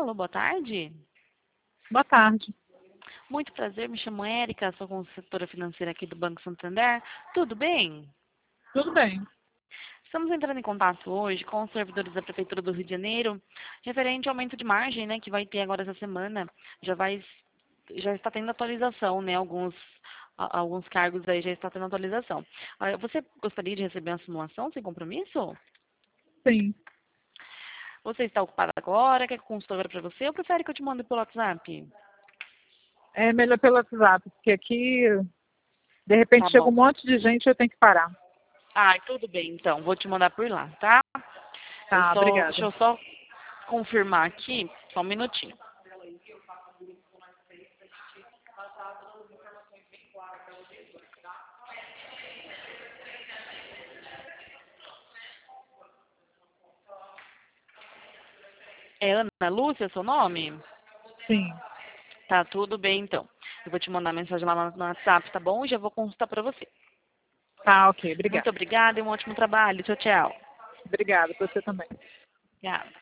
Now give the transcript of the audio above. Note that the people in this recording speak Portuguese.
falo? Boa tarde. Boa tarde. Muito prazer, me chamo Érica, sou consultora financeira aqui do Banco Santander. Tudo bem? Tudo bem. Estamos entrando em contato hoje com os servidores da Prefeitura do Rio de Janeiro, referente ao aumento de margem, né, que vai ter agora essa semana. Já está tendo atualização, né? Alguns cargos aí já está tendo atualização. Você gostaria de receber uma simulação sem compromisso? Sim. Você está ocupada agora? Quer que eu consulte agora para você ou prefere que eu te mande pelo WhatsApp? É melhor pelo WhatsApp, porque aqui, de Tá repente, chega um bom. monte de gente e eu tenho que parar. Ah, tudo bem, então. Vou te mandar por lá, tá? Tá, Deixa obrigada. eu só confirmar aqui, só um minutinho. É Ana Lúcia, seu nome? Sim. Tá, tudo bem, então. Eu vou te mandar mensagem lá no WhatsApp, tá bom? E já vou consultar para você. Tá, ok. Muito Obrigada. obrigada e um ótimo trabalho. Tchau, tchau. Obrigada, você também. Obrigada.